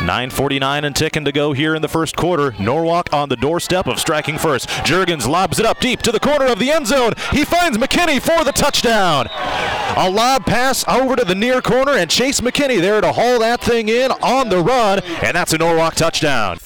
9:49 and ticking to go here in the first quarter. Norwalk on the doorstep of striking first. Juergens lobs it up deep to the corner of the end zone. He finds McKinney for the touchdown. A lob pass over to the near corner, and Chase McKinney there to haul that thing in on the run, and that's a Norwalk touchdown.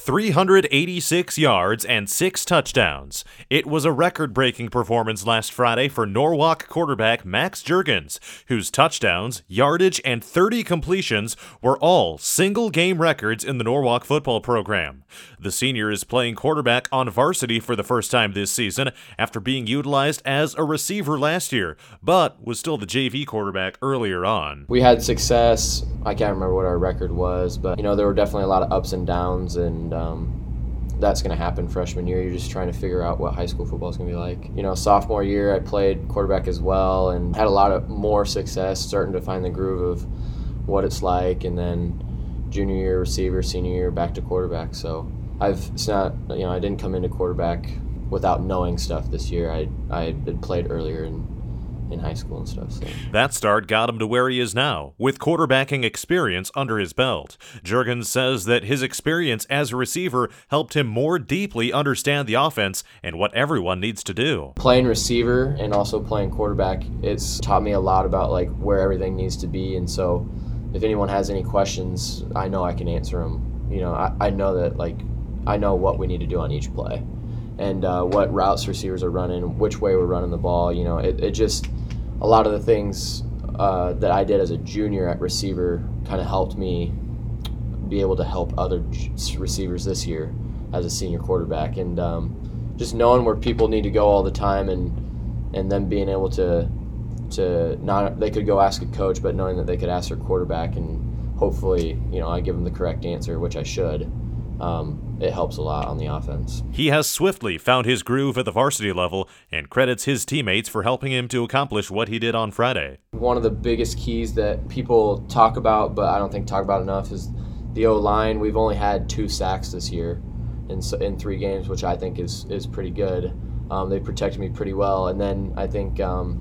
386 yards and 6 touchdowns. It was a record-breaking performance last Friday for Norwalk quarterback Max Juergens, whose touchdowns, yardage, and 30 completions were all single-game records in the Norwalk football program. The senior is playing quarterback on varsity for the first time this season after being utilized as a receiver last year, but was still the JV quarterback earlier on. We had success. I can't remember what our record was, but there were definitely a lot of ups and downs, and that's going to happen freshman year. You're just trying to figure out what high school football is going to be like. Sophomore year I played quarterback as well and had a lot of more success, starting to find the groove of what it's like, and then junior year receiver, senior year back to quarterback. So I didn't come into quarterback without knowing stuff this year. I had played earlier in high school and stuff. So. That start got him to where he is now, with quarterbacking experience under his belt. Juergens says that his experience as a receiver helped him more deeply understand the offense and what everyone needs to do. Playing receiver and also playing quarterback, it's taught me a lot about where everything needs to be, and so if anyone has any questions, I know I can answer them. I know that I know what we need to do on each play, and what routes receivers are running, which way we're running the ball. It just, a lot of the things that I did as a junior at receiver kind of helped me be able to help other receivers this year as a senior quarterback, and just knowing where people need to go all the time, and them being able to not, they could go ask a coach, but knowing that they could ask their quarterback, and hopefully I give them the correct answer, which I should. It helps a lot on the offense. He has swiftly found his groove at the varsity level and credits his teammates for helping him to accomplish what he did on Friday. One of the biggest keys that people talk about, but I don't think talk about enough, is the O-line. We've only had 2 sacks this year in 3 games, which I think is pretty good. They protected me pretty well, and then I think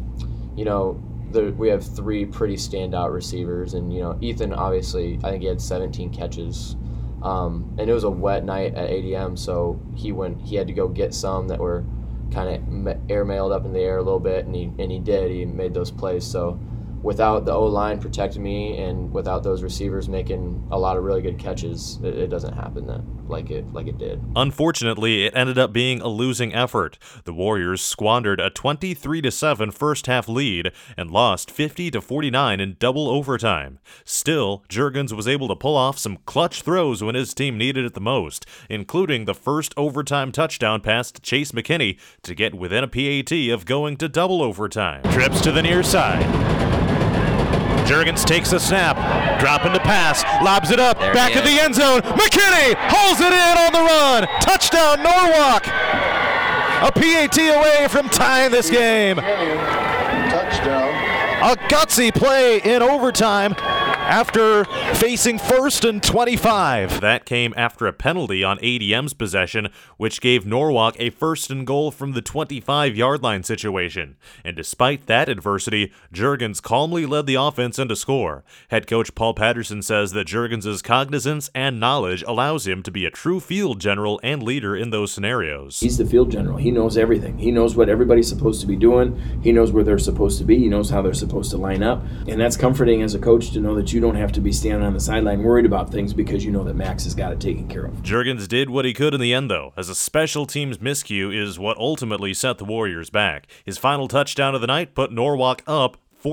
we have 3 pretty standout receivers, and Ethan, obviously, I think he had 17 catches. And it was a wet night at ADM, so he had to go get some that were kind of airmailed up in the air a little bit, and he did. He made those plays. So without the O-line protecting me and without those receivers making a lot of really good catches, it doesn't happen like it did. Unfortunately, it ended up being a losing effort. The Warriors squandered a 23-7 first-half lead and lost 50-49 in double overtime. Still, Juergens was able to pull off some clutch throws when his team needed it the most, including the first overtime touchdown pass to Chase McKinney to get within a PAT of going to double overtime. Trips to the near side. Juergens takes the snap, dropping to pass, lobs it up, back of the end zone. McKinney hauls it in on the run. Touchdown, Norwalk. A PAT away from tying this game. Touchdown. A gutsy play in overtime after facing 1st and 25. That came after a penalty on ADM's possession, which gave Norwalk a 1st and goal from the 25-yard line situation. And despite that adversity, Juergens calmly led the offense into score. Head coach Paul Patterson says that Juergens' cognizance and knowledge allows him to be a true field general and leader in those scenarios. He's the field general. He knows everything. He knows what everybody's supposed to be doing. He knows where they're supposed to be. He knows how they're supposed to line up. And that's comforting as a coach to know that you don't have to be standing on the sideline worried about things, because you know that Max has got it taken care of. Juergens did what he could in the end, though, as a special teams miscue is what ultimately set the Warriors back. His final touchdown of the night put Norwalk up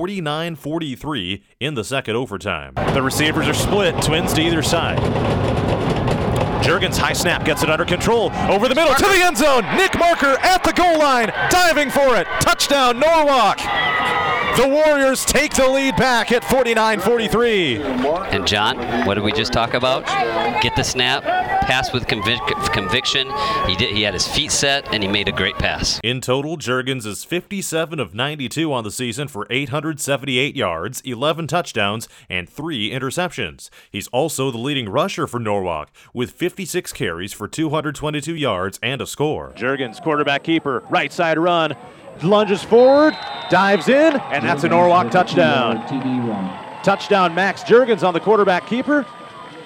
49-43 in the second overtime. The receivers are split, twins to either side. Juergens, high snap, gets it under control, over the middle, to the end zone. Nick Marker at the goal line, diving for it. Touchdown, Norwalk. The Warriors take the lead back at 49-43. And John, what did we just talk about? Get the snap, pass with conviction. He had his feet set, and he made a great pass. In total, Juergens is 57 of 92 on the season for 878 yards, 11 touchdowns, and 3 interceptions. He's also the leading rusher for Norwalk, with 56 carries for 222 yards and a score. Juergens, quarterback keeper, right side run, lunges forward, dives in, and that's a Norwalk touchdown. Touchdown, Max Juergens on the quarterback keeper.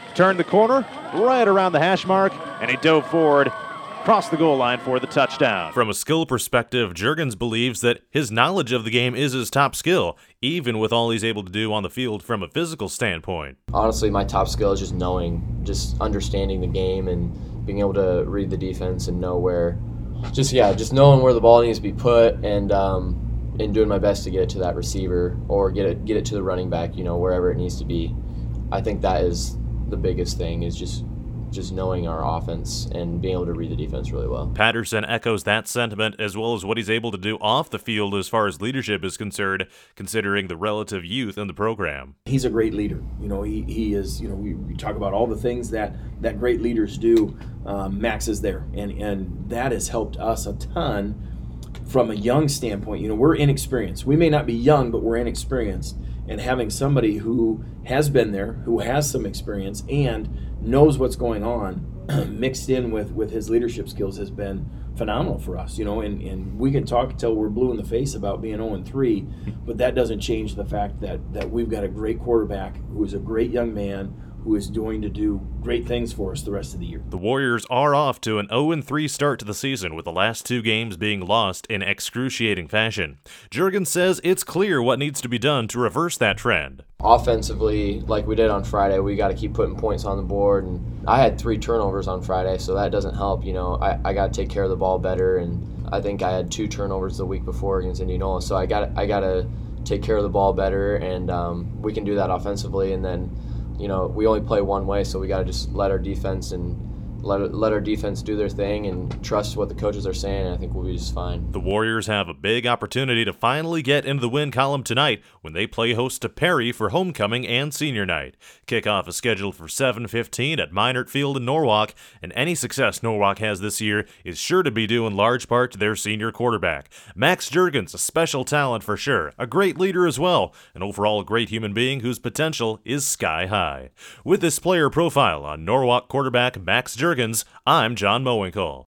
turned the corner right around the hash mark, and he dove forward, crossed the goal line for the touchdown. From a skill perspective, Juergens believes that his knowledge of the game is his top skill, even with all he's able to do on the field from a physical standpoint. Honestly, my top skill is just understanding the game and being able to read the defense and know where, just knowing where the ball needs to be put and doing my best to get it to that receiver or get it to the running back, wherever it needs to be. I think that is the biggest thing, is just knowing our offense and being able to read the defense really well. Patterson echoes that sentiment, as well as what he's able to do off the field as far as leadership is concerned, considering the relative youth in the program. He's a great leader. He is, we talk about all the things that great leaders do. Max is there, and that has helped us a ton from a young standpoint. We're inexperienced. We may not be young, but we're inexperienced. And having somebody who has been there, who has some experience, and knows what's going on, mixed in with his leadership skills has been phenomenal for us. And we can talk until we're blue in the face about being 0-3, but that doesn't change the fact that we've got a great quarterback who is a great young man who is going to do great things for us the rest of the year. The Warriors are off to an 0-3 start to the season, with the last 2 games being lost in excruciating fashion. Juergens says it's clear what needs to be done to reverse that trend. Offensively, like we did on Friday, we got to keep putting points on the board. And I had 3 turnovers on Friday, so that doesn't help. I got to take care of the ball better, and I think I had 2 turnovers the week before against Indianola. So I got to take care of the ball better, and we can do that offensively. And then, we only play one way, so we got to just let our defense do their thing and trust what the coaches are saying, and I think we'll be just fine. The Warriors have a big opportunity to finally get into the win column tonight when they play host to Perry for homecoming and senior night. Kickoff is scheduled for 7:15 at Minert Field in Norwalk, and any success Norwalk has this year is sure to be due in large part to their senior quarterback. Max Juergens, a special talent for sure, a great leader as well, and overall a great human being whose potential is sky high. With this player profile on Norwalk quarterback Max Juergens, I'm John Mowinkle.